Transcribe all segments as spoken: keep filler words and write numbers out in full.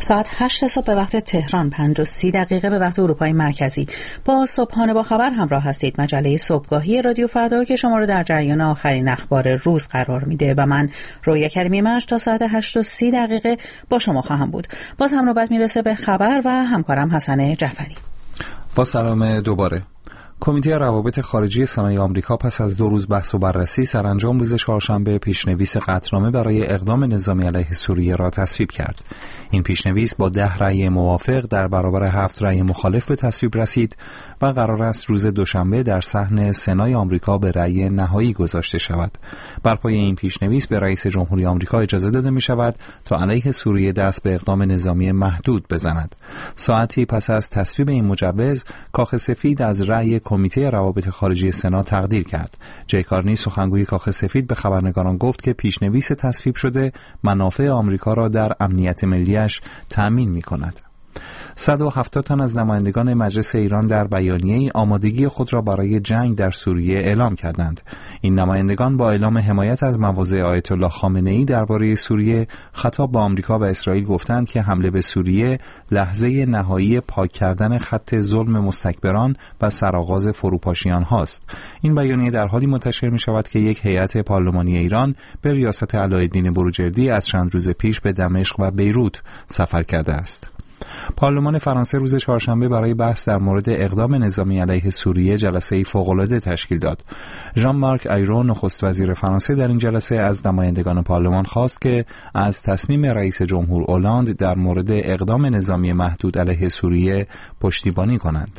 ساعت هشت صبح به وقت تهران، پنج و سی دقیقه به وقت اروپای مرکزی. با صبحانه با خبر همراه هستید. مجله صبحگاهی رادیو فردا که شما رو در جریان آخرین اخبار روز قرار میده و من رویا کریمی مشت تا ساعت هشت و سی دقیقه با شما خواهم بود. باز هم نوبت میرسه به خبر و همکارم حسن جعفری. با سلام دوباره. کمیته روابط خارجی سنای آمریکا پس از دو روز بحث و بررسی سرانجام روز چهارشنبه پیشنویس قطعنامه برای اقدام نظامی علیه سوریه را تصویب کرد. این پیشنویس با ده رأی موافق در برابر هفت رأی مخالف به تصویب رسید و قرار است روز دوشنبه در صحن سنای آمریکا به رأی نهایی گذاشته شود. بر پایه این پیشنویس به رئیس جمهوری آمریکا اجازه داده می شود تا علیه سوریه دست به اقدام نظامی محدود بزند. ساعتی پس از تصویب این مجوز، کاخ سفید از رأی کمیته روابط خارجی سنا تقدیر کرد. جی کارنی سخنگوی کاخ سفید به خبرنگاران گفت که پیشنویس تصویب شده منافع آمریکا را در امنیت ملیش تأمین می کند. صد و هفتاد تن از نمایندگان مجلس ایران در بیانیه‌ای آمادگی خود را برای جنگ در سوریه اعلام کردند. این نمایندگان با اعلام حمایت از مواضع آیت الله خامنه‌ای درباره سوریه خطاب به آمریکا و اسرائیل گفتند که حمله به سوریه لحظه نهایی پاک کردن خط ظلم مستکبران و سرآغاز فروپاشیان هاست. این بیانیه در حالی منتشر می شود که یک هیئت پارلمانی ایران به ریاست علاءالدین بروجردی از چند روز پیش به دمشق و بیروت سفر کرده است. پارلمان فرانسه روز چهارشنبه برای بحث در مورد اقدام نظامی علیه سوریه جلسه‌ای فوق‌العاده تشکیل داد. ژان مارک ایرو نخست وزیر فرانسه در این جلسه از نمایندگان پارلمان خواست که از تصمیم رئیس جمهور اولاند در مورد اقدام نظامی محدود علیه سوریه پشتیبانی کنند.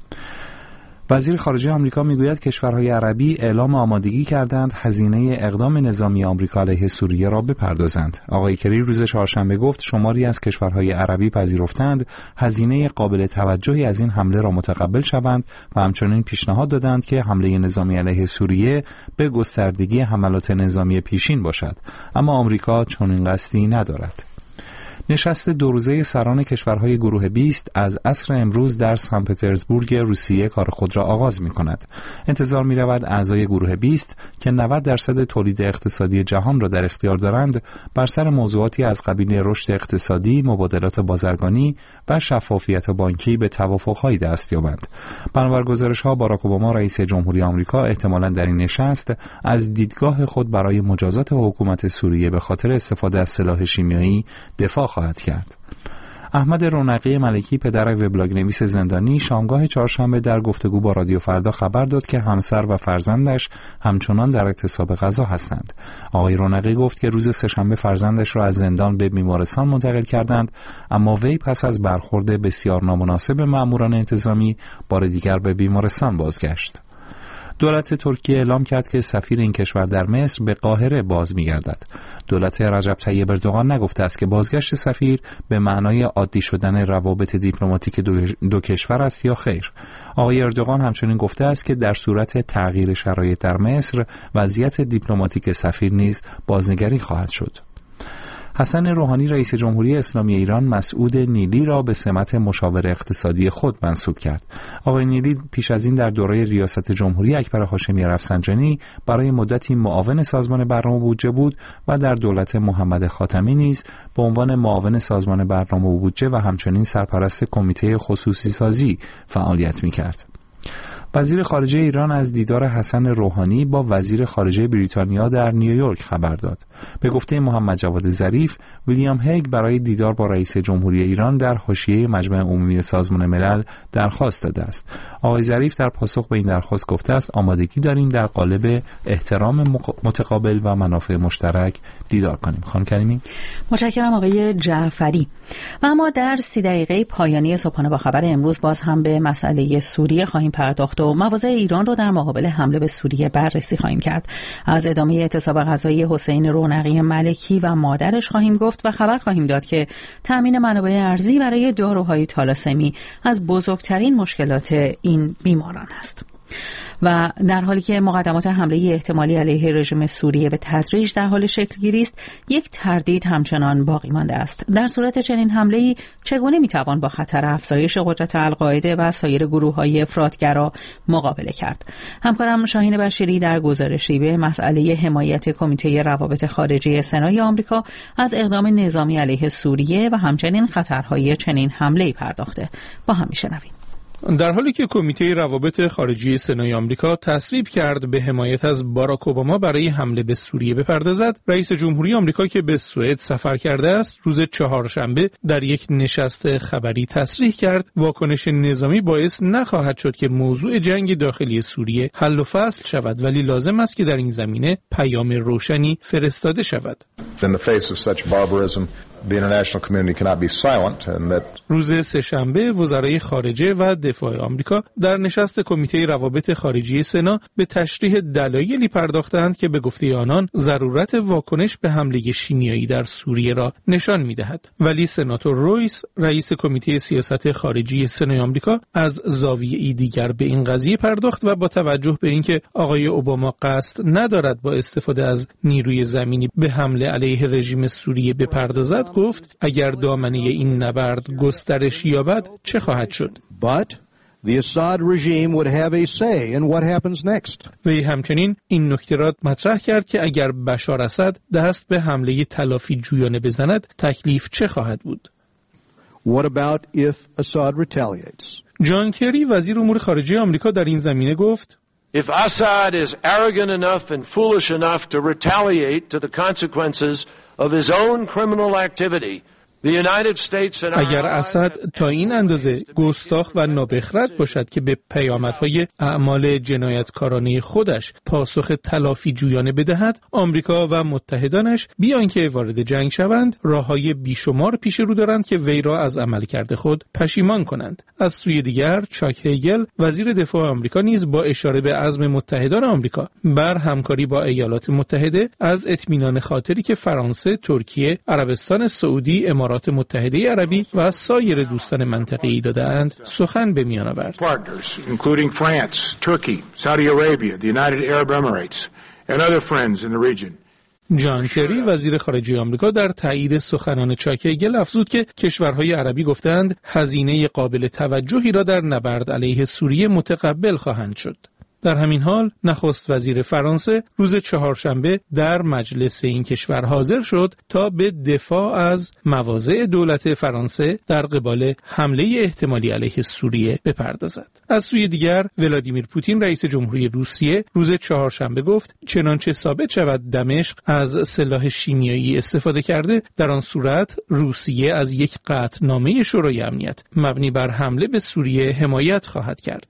وزیر خارجه آمریکا میگوید کشورهای عربی اعلام آمادگی کردند هزینه اقدام نظامی آمریکا علیه سوریه را بپردازند. آقای کری روز چهارشنبه گفت شماری از کشورهای عربی پذیرفتند هزینه قابل توجهی از این حمله را متقبل شوند و همچنین پیشنهاد دادند که حمله نظامی علیه سوریه به گستردگی حملات نظامی پیشین باشد، اما آمریکا چنین قصدی ندارد. نشست دو روزه سران کشورهای گروه بیست از عصر امروز در سن پترزبورگ روسیه کار خود را آغاز می کند. انتظار می رود اعضای گروه بیست که نود درصد تولید اقتصادی جهان را در اختیار دارند بر سر موضوعاتی از قبیل رشد اقتصادی، مبادلات بازرگانی و شفافیت بانکی به توافق‌هایی دست یابند. بنابر گزارش‌ها باراک اوباما رئیس جمهوری آمریکا احتمالاً در این نشست از دیدگاه خود برای مجازات حکومت سوریه به خاطر استفاده از سلاح شیمیایی دفاع خواهد کرد. احمد رونقی ملکی پدر وبلاگ نویس زندانی شامگاه چهارشنبه در گفتگو با رادیو فردا خبر داد که همسر و فرزندش همچنان در اعتصاب غذا هستند. آقای رونقی گفت که روز سه‌شنبه فرزندش را از زندان به بیمارستان منتقل کردند، اما وی پس از برخورد بسیار نامناسب مأموران انتظامی بار دیگر به بیمارستان بازگشت. دولت ترکیه اعلام کرد که سفیر این کشور در مصر به قاهره باز می‌گردد. دولت رجب طیب اردوغان نگفته است که بازگشت سفیر به معنای عادی شدن روابط دیپلماتیک دو, دو کشور است یا خیر. آقای اردوغان همچنین گفته است که در صورت تغییر شرایط در مصر وضعیت دیپلماتیک سفیر نیز بازنگری خواهد شد. حسن روحانی رئیس جمهوری اسلامی ایران مسعود نیلی را به سمت مشاور اقتصادی خود منصوب کرد. آقای نیلی پیش از این در دوره ریاست جمهوری اکبر هاشمی رفسنجانی برای مدتی معاون سازمان برنامه و بودجه بود و در دولت محمد خاتمی نیز به عنوان معاون سازمان برنامه و بودجه و همچنین سرپرست کمیته خصوصی سازی فعالیت می‌کرد. وزیر خارجه ایران از دیدار حسن روحانی با وزیر خارجه بریتانیا در نیویورک خبر داد. به گفته محمد جواد ظریف، ویلیام هیگ برای دیدار با رئیس جمهوری ایران در حاشیه مجمع عمومی سازمان ملل درخواست داده است. آقای ظریف در پاسخ به این درخواست گفته است آمادگی داریم در قالب احترام متقابل و منافع مشترک دیدار کنیم. خانم کریمی. متشکرم آقای جعفری. و اما در سی دقیقه پایانی صبحانه با خبر امروز باز هم به مسئله سوریه خواهیم پرداخت و مواضع ایران رو در مقابل حمله به سوریه بررسی خواهیم کرد. از ادامه اعتصاب غذایی حسین رونقی ملکی و مادرش خواهیم گفت و خبر خواهیم داد که تامین منابع ارزی برای داروهای تالاسمی از بزرگترین مشکلات این بیماران است. و در حالی که مقدمات حمله احتمالی علیه رژیم سوریه به تدریج در حال شکل‌گیری است، یک تردید همچنان باقی مانده است. در صورت چنین حمله‌ای چگونه می‌توان با خطر افزایش قدرت القاعده و سایر گروه‌های افراطگرا مقابله کرد؟ همکارم شاهین بشیری در گزارشی به مسئله حمایت کمیته روابط خارجی سنای آمریکا از اقدام نظامی علیه سوریه و همچنین خطرهای چنین حمله‌ای پرداخته. با هم می‌شنویم. در حالی که کمیته روابط خارجی سنای آمریکا تصویب کرد به حمایت از باراک اوباما برای حمله به سوریه بپردازد، رئیس جمهوری آمریکا که به سوئد سفر کرده است، روز چهارشنبه در یک نشست خبری تصریح کرد واکنش نظامی باعث نخواهد شد که موضوع جنگ داخلی سوریه حل و فصل شود، ولی لازم است که در این زمینه پیام روشنی فرستاده شود. In the face of such barbarism, the international community cannot be silent and that روز سه‌شنبه وزرای خارجه و دفاع آمریکا در نشست کمیته روابط خارجی سنا به تشریح دلایلی پرداختند که به گفته آنان ضرورت واکنش به حمله شیمیایی در سوریه را نشان می‌دهد. ولی سناتور رویس، رئیس کمیته سیاست خارجی سنای آمریکا، از زاویه‌ای دیگر به این قضیه پرداخت و با توجه به اینکه آقای اوباما قصد ندارد با استفاده از نیروی زمینی به حمله علیه رژیم سوریه بپردازد، گفت اگر دامنه این نبرد گسترش یابد چه خواهد شد؟ But the Assad regime would have a say in what happens next. وی همچنین این نکته را مطرح کرد که اگر بشار اسد دست به حمله تلافی جویانه بزند تکلیف چه خواهد بود؟ What about if Assad retaliates? جان کری وزیر امور خارجه آمریکا در این زمینه گفت If Assad is arrogant enough and foolish enough to retaliate to the consequences of his own criminal activity, اگر اسد تا این اندازه گستاخ و نابخرد باشد که به پیامدهای اعمال جنایتکارانه خودش پاسخ تلافی جویانه بدهد، آمریکا و متحدانش بیان که وارد جنگ شوند، راههای بیشمار پیش رو دارند که وی را از عملکرد خود پشیمان کنند. از سوی دیگر چاک هیگل وزیر دفاع آمریکا نیز با اشاره به عزم متحدان آمریکا بر همکاری با ایالات متحده از اطمینان خاطری که فرانسه، ترکیه، عربستان سعودی، امارات متحده عربی و سایر دوستان منطقه‌ای دادند سخن به میان آورد. Partners including France, Turkey, Saudi Arabia, the United Arab Emirates and other friends in the region. جان کری وزیر خارجه آمریکا در تایید سخنان چاک هیگل افزود که کشورهای عربی گفتند هزینه قابل توجهی را در نبرد علیه سوریه متقبل خواهند شد. در همین حال نخست وزیر فرانسه روز چهارشنبه در مجلس این کشور حاضر شد تا به دفاع از مواضع دولت فرانسه در قبال حمله احتمالی علیه سوریه بپردازد. از سوی دیگر ولادیمیر پوتین رئیس جمهوری روسیه روز چهارشنبه گفت چنانچه ثابت شود دمشق از سلاح شیمیایی استفاده کرده، در آن صورت روسیه از یک قطعنامه شورای امنیت مبنی بر حمله به سوریه حمایت خواهد کرد.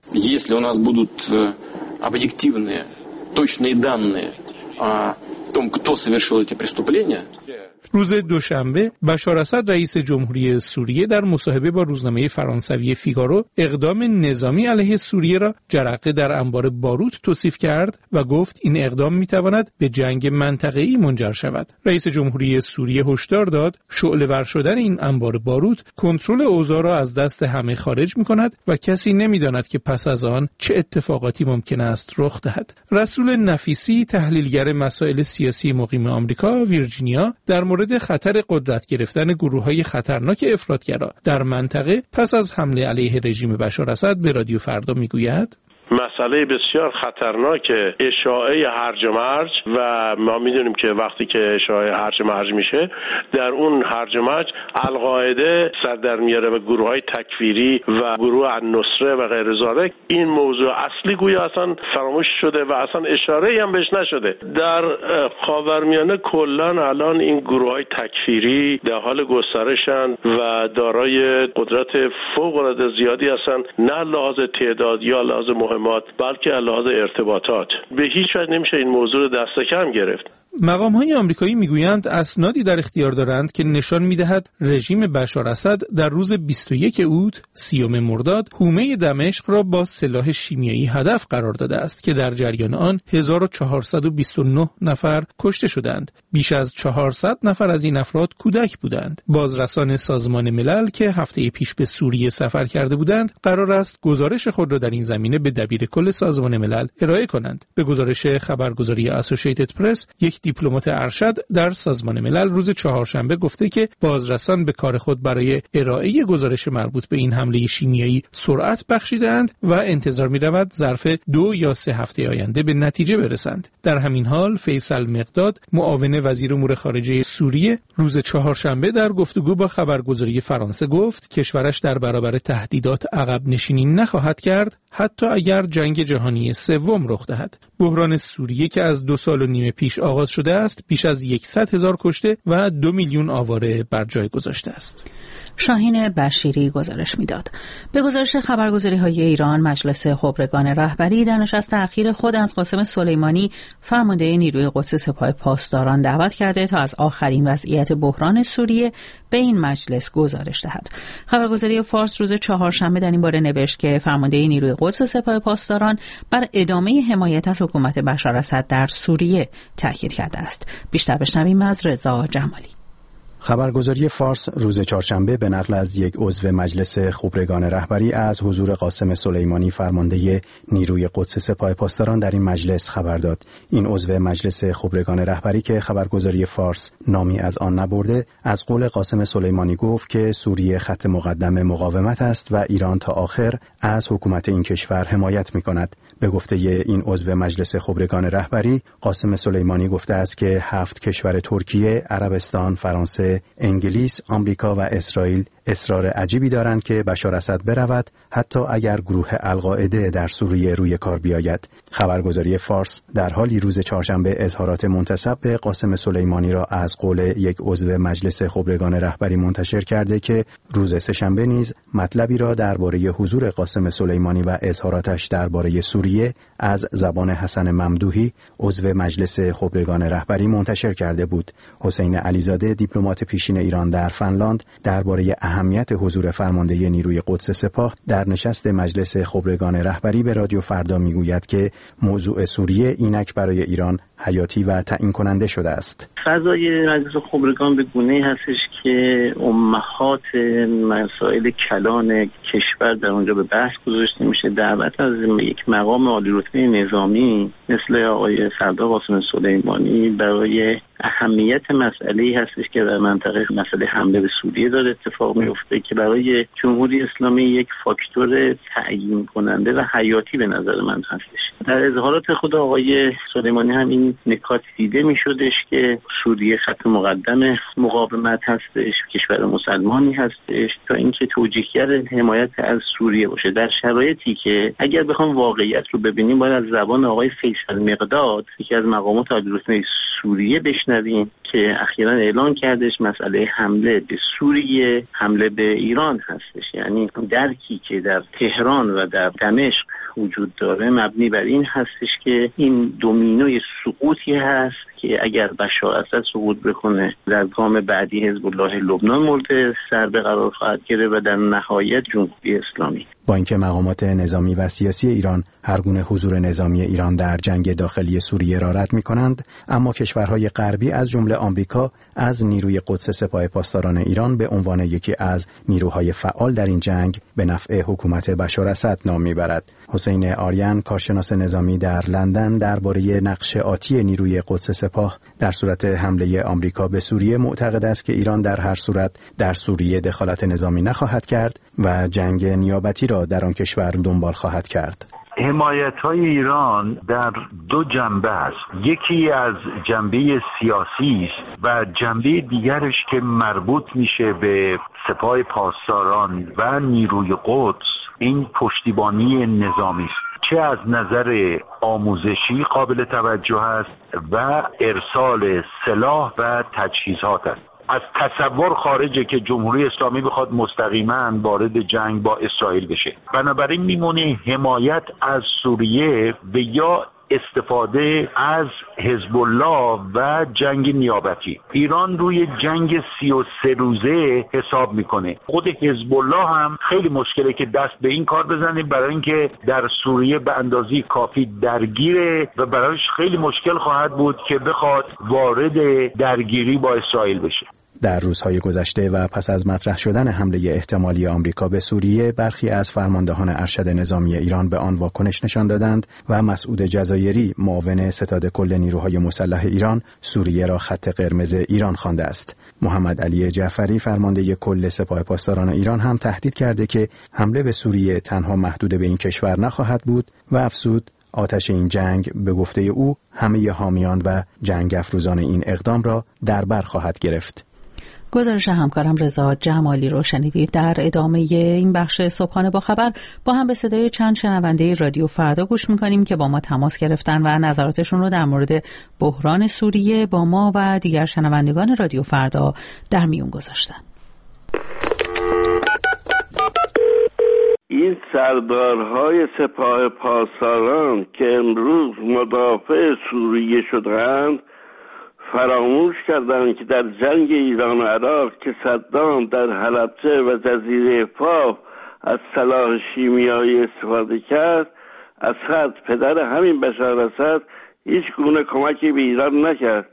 объективные, точные данные о том, кто совершил эти преступления. روز دوشنبه بشار اسد رئیس جمهوری سوریه در مصاحبه با روزنامه فرانسوی فیگارو اقدام نظامی علیه سوریه را جرقه در انبار باروت توصیف کرد و گفت این اقدام میتواند به جنگ منطقه‌ای منجر شود. رئیس جمهوری سوریه هشدار داد شعله‌ور شدن این انبار باروت کنترل اوضاع را از دست همه خارج میکند و کسی نمیداند که پس از آن چه اتفاقاتی ممکن است رخ دهد. رسول نفیسی تحلیلگر مسائل سیاسی مقیم آمریکا ویرجینیا در مورد خطر قدرت گرفتن گروه‌های خطرناک افراطگرا در منطقه پس از حمله علیه رژیم بشار اسد به رادیو فردا میگوید مسئله بسیار خطرناک اشاعه هرج و مرج و ما میدونیم که وقتی که اشاعه هرج و مرج میشه در اون هرج و مرج القاعده سر در میاره و گروه های تکفیری و گروه النصره و غیر ذالک. این موضوع اصلی گویا اصلا فراموش شده و اصلا اشاره هم بهش نشده. در خاورمیانه کلا الان این گروه های تکفیری در حال گسترشن و دارای قدرت فوق العاده زیادی هستن، نه لحاظ تعداد یا لحاظ مهمات بلکه لحاظ ارتباطات. به هیچ وجه نمیشه این موضوع رو دست کم گرفت. مقام‌های آمریکایی میگویند اسنادی در اختیار دارند که نشان می‌دهد رژیم بشار اسد در روز بیست و یک اوت سیوم مرداد حومه دمشق را با سلاح شیمیایی هدف قرار داده است که در جریان آن هزار و چهارصد و بیست و نه نفر کشته شدند. بیش از چهارصد نفر از این افراد کودک بودند. بازرسان سازمان ملل که هفته پیش به سوریه سفر کرده بودند قرار است گزارش خود را در این زمینه به دبیرکل سازمان ملل ارائه کنند. به گزارش خبرگزاری اسوسییتد پرس، یک دیپلمات ارشد در سازمان ملل روز چهارشنبه گفته که بازرسان به کار خود برای ارائه گزارش مربوط به این حمله شیمیایی سرعت بخشیدند و انتظار می‌رود ظرف دو یا سه هفته آینده به نتیجه برسند. در همین حال فیصل مقداد، معاون وزیر امور خارجه سوریه، روز چهارشنبه در گفتگو با خبرگزاری فرانسه گفت کشورش در برابر تهدیدات عقب نشینی نخواهد کرد حتی اگر جنگ جهانی سوم رخ دهد. بحران سوریه که از دو سال و نیم پیش آغاز شده است، بیش از صد هزار کشته و دو میلیون آواره بر جای گذاشته است. شاهین بشیری گزارش میداد. به گزارش خبرگزاری‌های ایران، مجلس خبرگان رهبری در نشست اخیر خود از قاسم سلیمانی، فرمانده نیروی قدس سپاه پاسداران، دعوت کرده تا از آخرین وضعیت بحران سوریه به این مجلس گزارش دهد. خبرگزاری فارس روز چهارشنبه در این باره نوشت که فرمانده نیروی قدس سپاه پاسداران بر ادامه حمایت از حکومت بشار اسد در سوریه تاکید کرده است. بیشتر بشنویم از رضا جمالی. خبرگزاری فارس روز چهارشنبه به نقل از یک عضو مجلس خبرگان رهبری از حضور قاسم سلیمانی، فرمانده نیروی قدس سپاه پاسداران، در این مجلس خبر داد. این عضو مجلس خبرگان رهبری که خبرگزاری فارس نامی از آن نبرده، از قول قاسم سلیمانی گفت که سوریه خط مقدم مقاومت است و ایران تا آخر از حکومت این کشور حمایت می‌کند. به گفته این عضو مجلس خبرگان رهبری، قاسم سلیمانی گفته است که هفت کشور ترکیه، عربستان، فرانسه، انگلیس، آمریکا و اسرائیل اصرار عجیبی دارند که بشار اسد برود، حتی اگر گروه القاعده در سوریه روی کار بیاید. خبرگزاری فارس در حالی روز چهارشنبه اظهارات منتسب به قاسم سلیمانی را از قول یک عضو مجلس خبرگان رهبری منتشر کرده که روز سه‌شنبه نیز مطلبی را درباره حضور قاسم سلیمانی و اظهاراتش درباره سوریه از زبان حسن ممدوحی، عضو مجلس خبرگان رهبری، منتشر کرده بود. حسین علیزاده، دیپلمات پیشین ایران در فنلاند، درباره اهمیت حضور فرمانده نیروی قدس سپاه در نشست مجلس خبرگان رهبری به رادیو فردا میگوید که موضوع سوریه اینک برای ایران حیاتی و تعیین کننده شده است. فضای مجلس خبرگان به گونه‌ای هستش که امهات مسائل کلان کشور در اونجا به بحث گذاشته میشه. دعوت از یک مقام عالی رتبه نظامی مثل آقای سردار قاسم سلیمانی برای اهمیت مسئله‌ای هستش که در منطقه مسئله حمله به سوریه داره اتفاق میفته که برای جمهوری اسلامی یک فاکتور تعیین کننده و حیاتی به نظر من هستش. در اظهارات خود آقای سلیمانی هم این نکات دیده میشدش که سوریه خط مقدم مقاومت هستش، کشور مسلمانی هستش تا اینکه توجیهگر حمایت از سوریه باشه، در شرایطی که اگر بخوام واقعیت رو ببینیم باید از زبان آقای فیصل مقداد، یکی از مقامات عالی رتبه سوریه، بشنویم که اخیراً اعلان کردش مسئله حمله به سوریه حمله به ایران هستش. یعنی درکی که در تهران و در دمشق وجود داره مبنی بر این هستش که این دومینوی سقوطی هست که اگر بشار اسد سقوط بکنه در گام بعدی حزب الله لبنان مورد ضربه قرار خواهد گرفت و در نهایت جمهوری اسلامی. با اینکه مقامات نظامی و سیاسی ایران هر گونه حضور نظامی ایران در جنگ داخلی سوریه را رد می‌کنند، اما کشورهای غربی از جمله آمریکا از نیروی قدس سپاه پاسداران ایران به عنوان یکی از نیروهای فعال در این جنگ به نفع حکومت بشار اسد نام می‌برد. حسین آریان، کارشناس نظامی در لندن، درباره نقش آتی نیروی قدس سپاه در صورت حمله آمریکا به سوریه معتقد است که ایران در هر صورت در سوریه دخالت نظامی نخواهد کرد و جنگ نیابتی را در آن کشور دنبال خواهد کرد. حمایت‌های ایران در دو جنبه است. یکی از جنبه سیاسی است و جنبه دیگرش که مربوط میشه به سپاه پاسداران و نیروی قدس، این پشتیبانی نظامی است، چه از نظر آموزشی قابل توجه است و ارسال سلاح و تجهیزات است. از تصور خارجه که جمهوری اسلامی بخواد مستقیما وارد جنگ با اسرائیل بشه. بنابراین میمونه حمایت از سوریه و یا استفاده از حزب الله و جنگ نیابتی. ایران روی جنگ سی و سه روزه حساب میکنه. خود حزب الله هم خیلی مشکله که دست به این کار بزنه، برای اینکه در سوریه به اندازه کافی درگیره و برایش خیلی مشکل خواهد بود که بخواد وارد درگیری با اسرائیل بشه. در روزهای گذشته و پس از مطرح شدن حمله احتمالی آمریکا به سوریه، برخی از فرماندهان ارشد نظامی ایران به آن واکنش نشان دادند و مسعود جزایری، معاون ستاد کل نیروهای مسلح ایران، سوریه را خط قرمز ایران خوانده است. محمد علی جعفری، فرمانده کل سپاه پاسداران ایران، هم تهدید کرده که حمله به سوریه تنها محدود به این کشور نخواهد بود و افزود آتش این جنگ به گفته او همه حامیان و جنگ افروزان این اقدام را در بر خواهد گرفت. گزارش همکارم رضا جمالی رو شنیدید. در ادامه این بخش صبحانه با خبر با هم به صدای چند شنونده رادیو فردا گوش میکنیم که با ما تماس گرفتن و نظراتشون رو در مورد بحران سوریه با ما و دیگر شنوندگان رادیو فردا در میون گذاشتن. این سردارهای سپاه پاسداران که امروز مدافع سوریه شدند فراموش کردند که در جنگ ایران و عراق که صدام در حلبچه و جزیره فاو از سلاح شیمیایی استفاده کرد، اسد پدر همین بشار اسد هیچ گونه کمکی به ایران نکرد.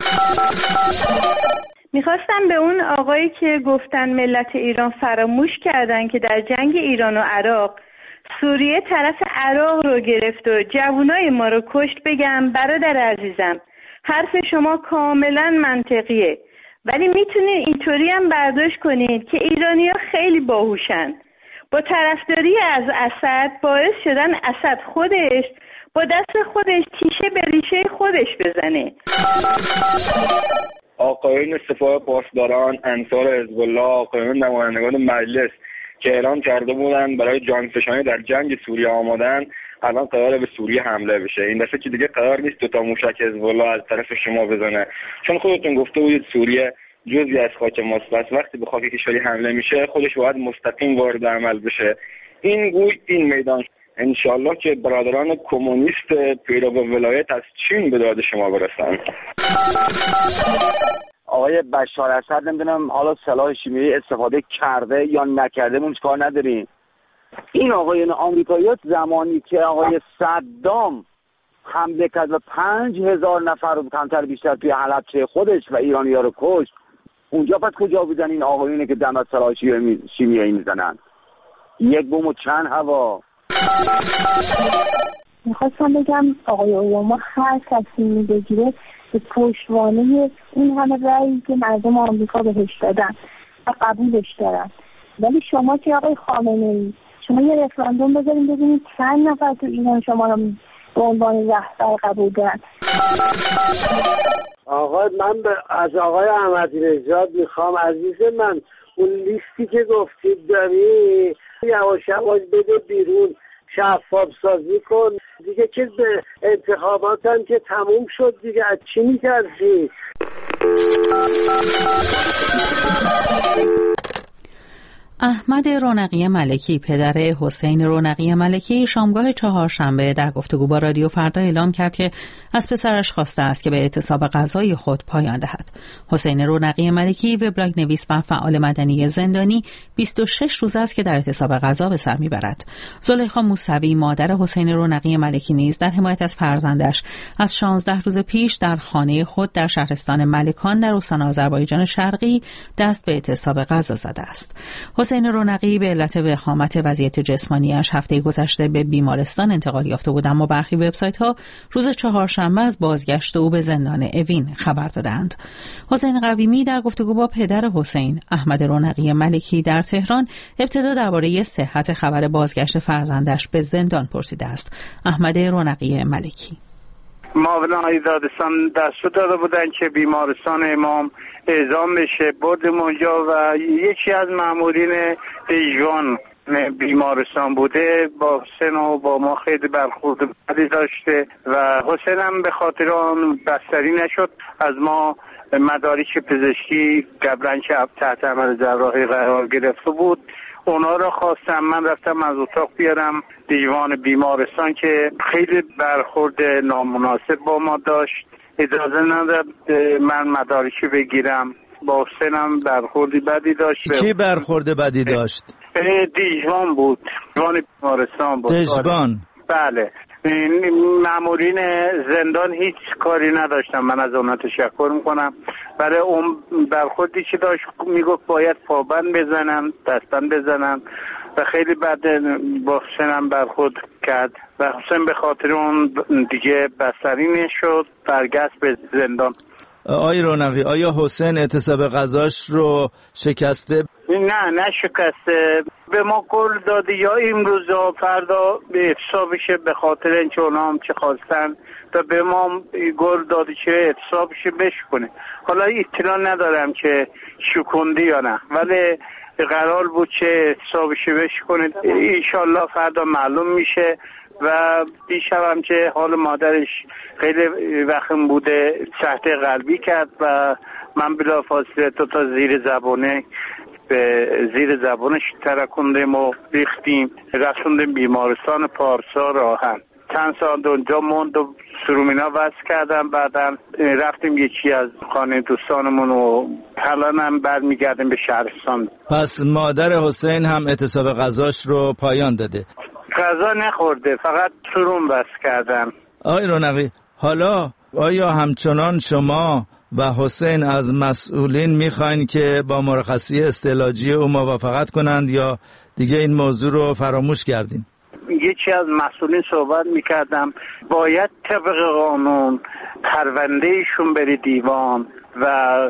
میخواستم به اون آقایی که گفتن ملت ایران فراموش کردن که در جنگ ایران و عراق سوریه طرف عراق رو گرفت و جوانای ما رو کشت بگم برادر عزیزم، حرف شما کاملا منطقیه، ولی میتونید اینطوری هم برداشت کنید که ایرانی‌ها خیلی باهوشن. با طرفداری از اسد باعث شدن اسد خودش با دست خودش تیشه به ریشه خودش بزنه. آقایون سپاه پاسداران، انصار حزب الله، آقایون نمایندگان مجلس که اعلام کرده بودن برای جانفشانی در جنگ سوریه آمادن، الان قراره به سوریه حمله بشه. این دفعه که دیگه قرار نیست دو تا موشک حزب الله از طرف شما بزنه، چون خودتون گفته بودید سوریه جزئی از خاک ماست. پس وقتی به خاک کشوری حمله میشه خودش باید مستقیم وارد عمل بشه. این گوی این میدان. انشالله که برادران کمونیست پیرو ولایت از چین به داد شما برسن. آقای بشار اسد نمیدونم حالا سلاح شیمیایی استفاده کرده یا نکرده، اون کار نداریم. این آقایان آمریکایی‌ها زمانی که آقای صدام حمله کرد و پنج هزار نفر رو کمتر بیشتر توی حلبچه خودش و ایرانی‌ها رو کشت، اونجا پس کجا بودن این آقایونی که دم از سلاح شیمیایی میزنن؟ یک بوم و چند هوا. میخواستم بگم آقای اوباما هر تصمیمی بگیره به پشتوانه این همه رأیی که مردم آمریکا بهش دادن و قبولش دارن، ولی شما که آقای خامنه‌ای شما یه رفراندوم بذارین ببینید چند نفر تو ایران شما رو به عنوان رهبر قبول دارن. آقا من از آقای احمدی نژاد میخوام عزیز من اون لیستی که گفتید داری یواش یواش بده بیرون، شفاف سازی کن دیگه، که به انتخابات هم که تموم شد دیگه، از چی می‌ترسی؟ احمد رونقی ملکی، پدر حسین رونقی ملکی، شامگاه چهارشنبه در گفتگو با رادیو فردا اعلام کرد که از پسرش خواسته است که به اعتصاب غذایی خود پایان دهد. حسین رونقی ملکی، وبلاگ نویس و فعال مدنی زندانی، بیست و شش روز است که در اعتصاب غذا به سر میبرد. زلیخا موسوی، مادر حسین رونقی ملکی، نیز در حمایت از فرزندش از شانزده روز پیش در خانه خود در شهرستان ملکان در استان آذربایجان شرقی دست به اعتصاب غذا زده است. حسین رونقی به علت وخامت وضعیت جسمانیش هفته گذشته به بیمارستان انتقال یافته بود، اما برخی وبسایت‌ها روز چهارشنبه از بازگشت او به زندان اوین خبر دادند. حسین قویمی در گفتگو با پدر حسین، احمد رونقی ملکی، در تهران ابتدا درباره صحت خبر بازگشت فرزندش به زندان پرسیده است. احمد رونقی ملکی: معاونای دادستان دستور داده بودن که بیمارستان امام اعزام بشه، بردیم اونجا و یکی از مامورین جوان بیمارستان بوده، با سن و با ما خیلی برخورد بدی داشته و حسین هم به خاطر آن بستری نشد. از ما مدارک پزشکی قبلا که تحت عمل جراحی قرار گرفته بود اونا را خواستم، من رفتم از اتاق بیارم دیوان بیمارستان که خیلی برخورد نامناسب با ما داشت، اجازه نداد من مدارکی بگیرم. با حسینم برخوردی بدی داشت. کی برخورد بدی داشت؟ دیوان بود، دیوان بیمارستان بود. دیوان؟ بله. مامورین زندان هیچ کاری نداشتم، من از اونها تشکر میکنم. برای اون برخوردی که داشت میگفت باید پابند بزنم، دستبند بزنم و خیلی بعد با حسینم برخورد کرد و حسین به خاطر اون دیگه بستری شد، برگشت به زندان. آقای رونقی، آیا حسین اعتصاب غذاش رو شکسته؟ نه نه شکسته، به ما گل داده یا امروز یا فردا به اعتصابشه، به خاطر اینکه اونا هم چه خواستن تا به ما گل داده که اعتصابشه بشکنه. حالا اطلاع ندارم که شکنده یا نه، ولی قرار بود که اعتصابشه بشکنه. انشالله فردا معلوم میشه. و دیشب هم که حال مادرش خیلی وخم بوده، سخت قلبی کرد و من بلافاصله تو تا زیر زبانه به زیر زبانش ترکوندیم و ریختیم، رسوندیم بیمارستان پارسا راهن. چند ساعت اونجا موند و سرومینا وصل کردم، بعدا رفتیم یکی از خانه دوستانمون و حالا هم برمیگردیم به شهرستان. پس مادر حسین هم اعتصاب غذاش رو پایان داده؟ غذا نخورده، فقط سرم بس کردن. آقای رونقی، حالا آیا همچنان شما و حسین از مسئولین میخواین که با مرخصی استعلاجی او موافقت کنند یا دیگه این موضوع رو فراموش کردین؟ یکی از مسئولین صحبت میکردم باید طبق قانون پرونده ایشون بری دیوان و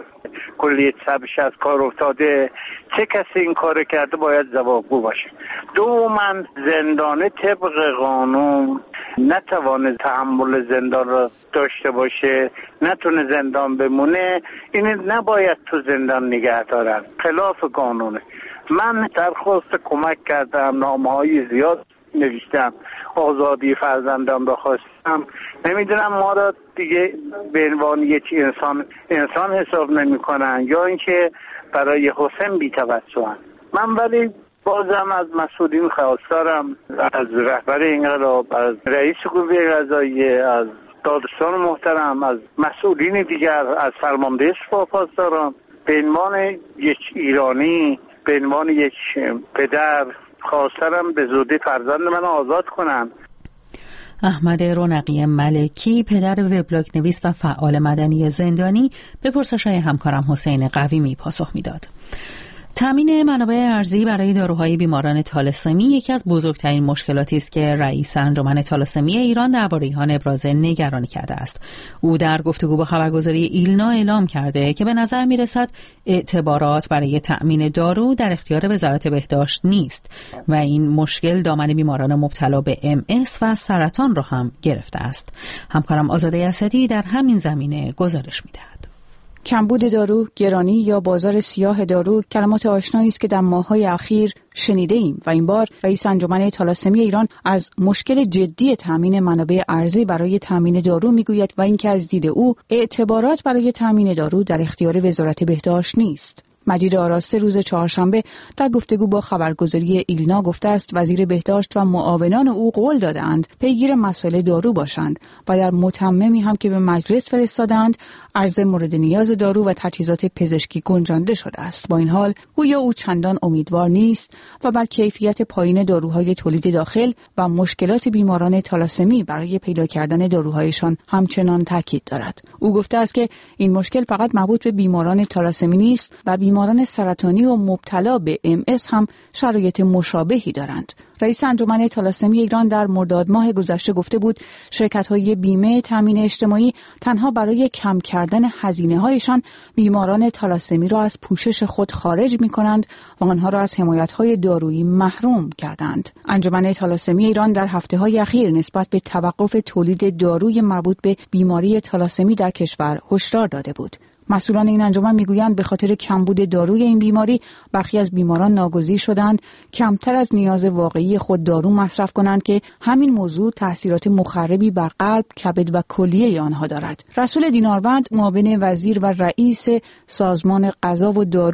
کلیه سبش از کار افتاده، چه کسی این کار کرده باید جوابگو باشه. دوماً زندانه طبق قانون نتوانه تحمل زندان را داشته باشه، نتونه زندان بمونه، این نباید تو زندان نگه دارن، خلاف قانونه. من درخواست کمک کردم، نامه‌های زیاد نوشتم، آزادی فرزندان را خواستم. نمیدونم ما را دیگه به عنوان یک انسان انسان حساب نمی کنن یا اینکه برای حسین بی توجهن. من ولی بازم از مسئولین خواستارم، از رهبر انقلاب، از رئیس قوه قضاییه، از دادستان محترم، از مسئولین دیگر، از فرمانده سپاه پاسداران، به عنوان یک ایرانی، به عنوان یک پدر خواستارم به زودی فرزند من آزاد کنم. احمد رونقی ملکی، پدر وبلاگ نویس و فعال مدنی زندانی، به پرسش‌های همکارم حسین قویمی پاسخ میداد. تامین منابع ارزی برای داروهای بیماران تالاسمی یکی از بزرگترین مشکلاتی است که رئیس انجمن تالاسمی ایران درباره آن ابراز نگرانی کرده است. او در گفتگو با خبرگزاری ایلنا اعلام کرده که به نظر می‌رسد اعتبارات برای تأمین دارو در اختیار وزارت بهداشت نیست و این مشکل دامن بیماران مبتلا به ام اس و سرطان را هم گرفته است. همکارم آزاده اسدی در همین زمینه گزارش می‌دهد. کمبود دارو، گرانی یا بازار سیاه دارو کلمات آشنایی است که در ماه‌های اخیر شنیده ایم و این بار رئیس انجمن تالاسمی ایران از مشکل جدی تامین منابع ارزی برای تامین دارو میگوید و اینکه از دید او اعتبارات برای تامین دارو در اختیار وزارت بهداشت نیست. مجید آراسته روز چهارشنبه در گفتگو با خبرگزاری ایلنا گفته است وزیر بهداشت و معاونان او قول دادند پیگیر مسائل دارو باشند و در متممی هم که به مجلس فرستادند عرضه مورد نیاز دارو و تجهیزات پزشکی گنجانده شده است. با این حال گویا او چندان امیدوار نیست و بر کیفیت پایین داروهای تولید داخل و مشکلات بیماران تالاسمی برای پیدا کردن داروهایشان همچنان تاکید دارد. او گفته است که این مشکل فقط مربوط به بیماران تالاسمی نیست و بیماران سرطانی و مبتلا به ام اس هم شرایط مشابهی دارند. رئیس انجمن تالاسمی ایران در مرداد ماه گذشته گفته بود شرکت‌های بیمه تامین اجتماعی تنها برای کم کردن هزینه‌هایشان بیماران تالاسمی را از پوشش خود خارج می‌کنند و آنها را از حمایت‌های دارویی محروم کردند. انجمن تالاسمی ایران در هفته‌های اخیر نسبت به توقف تولید داروی مربوط به بیماری تالاسمی در کشور هشدار داده بود. مسئولان این انجمن میگویند به خاطر کمبود داروی این بیماری برخی از بیماران ناگزیر شدند کمتر از نیاز واقعی خود دارو مصرف کنند که همین موضوع تاثیرات مخربی بر قلب، کبد و کلیه آنها دارد. رسول دیناروند، معاون وزیر و رئیس سازمان غذا و دارو،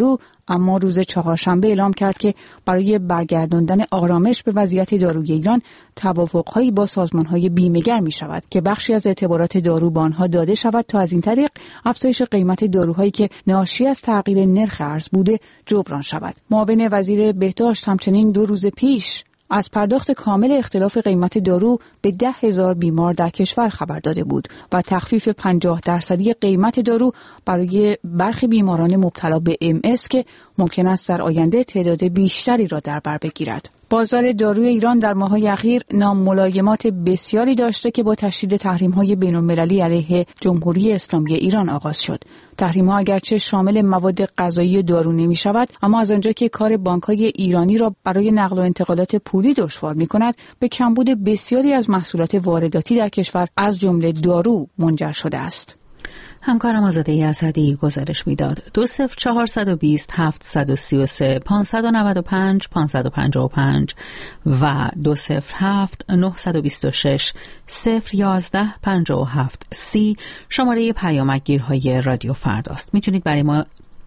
اما روز چهارشنبه اعلام کرد که برای برگرداندن آرامش به وضعیت داروی ایران توافق‌هایی با سازمان‌های بیمه‌گر می‌شود که بخشی از اعتبارات دارو به آنها داده شود تا از این طریق افزایش قیمت داروهایی که ناشی از تغییر نرخ ارز بوده جبران شود. معاون وزیر بهداشت همچنین دو روز پیش از پرداخت کامل اختلاف قیمت دارو به ده هزار بیمار در کشور خبر داده بود و تخفیف پنجاه درصدی قیمت دارو برای برخی بیماران مبتلا به ام اس که ممکن است در آینده تعداد بیشتری را در بر بگیرد. بازار داروی ایران در ماه‌های اخیر ناملایمات بسیاری داشته که با تشدید تحریم‌های بین‌المللی علیه جمهوری اسلامی ایران آغاز شد. تحریم‌ها اگرچه شامل مواد غذایی دارو نمی‌شود، اما از آنجا که کار بانک‌های ایرانی را برای نقل و انتقالات پولی دشوار می‌کند، به کمبود بسیاری از محصولات وارداتی در کشور از جمله دارو منجر شده است. همکارم آزاده اسدی گزارش میداد. دو صفر چهارصد و بیست هفتصد و سی و سه پانصد و نود و پنج پانصد و پنجاه و پنج و دو صفر هفت نهصد و بیست و شش صفر یازده پنجاه و هفت سی شماره پیامکگیرهای رادیو فرداست. میتونید برای ما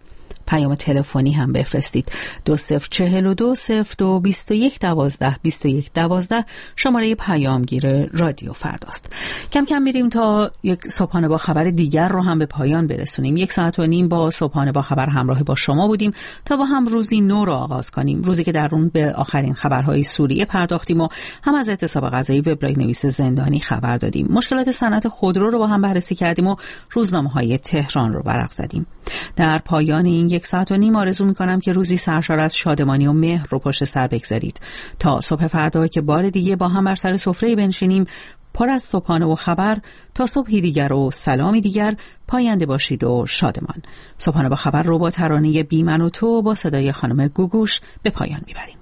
پیام تلفنی هم بفرستید. دو صفر چهل و دو صفر دو بیست و یک دوازده بیست و یک دوازده شماره پیامگیر رادیو فرداست. کم کم میریم تا یک صبحانه با خبر دیگر رو هم به پایان برسونیم. یک ساعت و نیم با صبحانه با خبر همراه با شما بودیم تا با هم روزی نو رو آغاز کنیم، روزی که در اون به آخرین خبرهای سوریه پرداختیم و هم از اعتصاب غذایی وبلاگ نویس زندانی خبر دادیم. مشکلات صنعت خودرو رو با هم بررسی کردیم و روزنامه‌های تهران رو ورق زدیم. در پایان این یک ساعت و نیم آرزو می‌کنم که روزی سرشار از شادمانی و مهر رو پشت سر بگذارید تا صبح فردا که بار دیگه با هم بر سر سفره بنشینیم پر از صبحانه و خبر. تا صبحی دیگر و سلامی دیگر، پاینده باشید و شادمان. صبحانه با خبر رو با ترانه بی من و تو با صدای خانم گوگوش به پایان میبریم.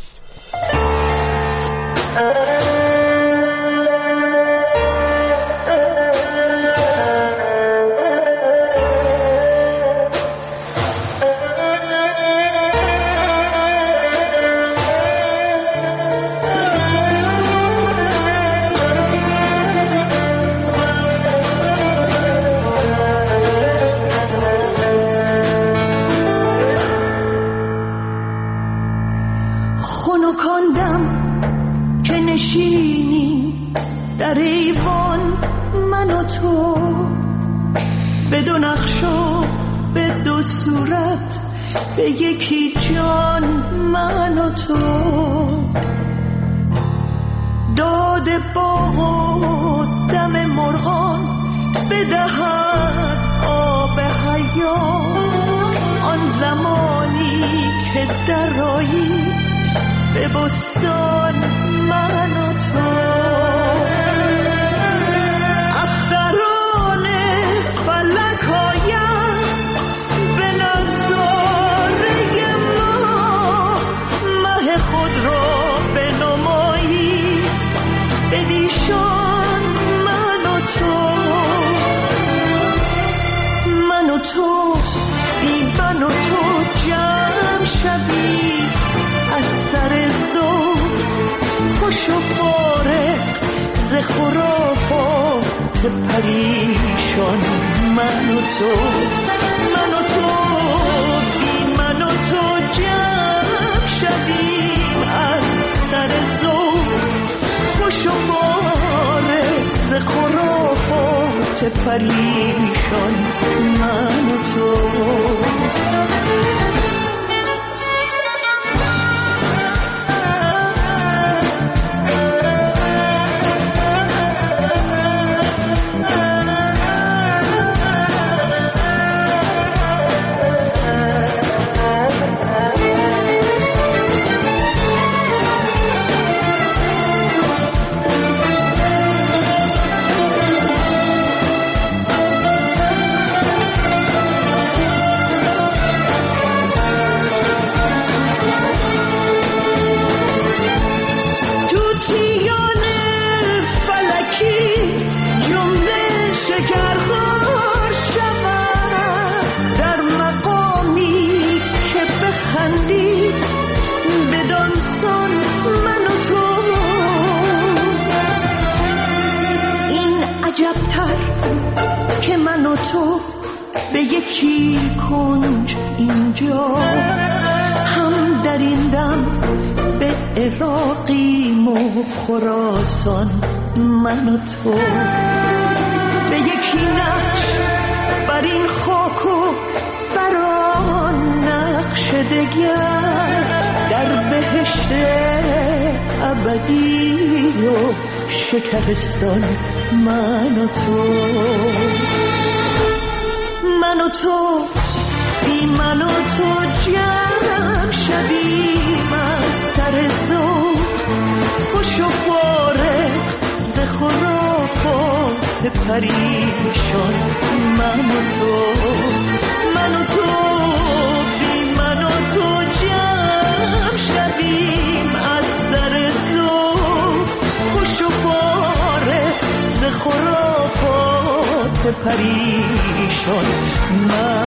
در ایوان من و تو، به دو نقش و به دو صورت، به یکی جان من و تو. داد باغ و دم مرغان بدهد آب حیات، آن زمانی که درایی به بستان من و تو. تو بی من و تو جمع شدی از سر زود، خوش و فارغ ز خرافات پریشان. من و تو من و تو بی من و تو جمع شدی از سر زود، خوش و فارغ ز خرافات پریشان. من و تو عجب‌تر که من و تو به یکی کنج این آنجا، هم در این دم به عراقیم و خراسان من و تو. به یکی نقش بر این خاک و بر آن نقش دگر، در بهشت ابدی و شکرستان من و تو. من و تو بی من و تو جمع شویم از سر ذوق، خوش و فارغ ز خرافات پریشان من و تو. من و تو بی من و تو جمع شویم از سر ذوق، خوش و فارغ ز خرافات پریشان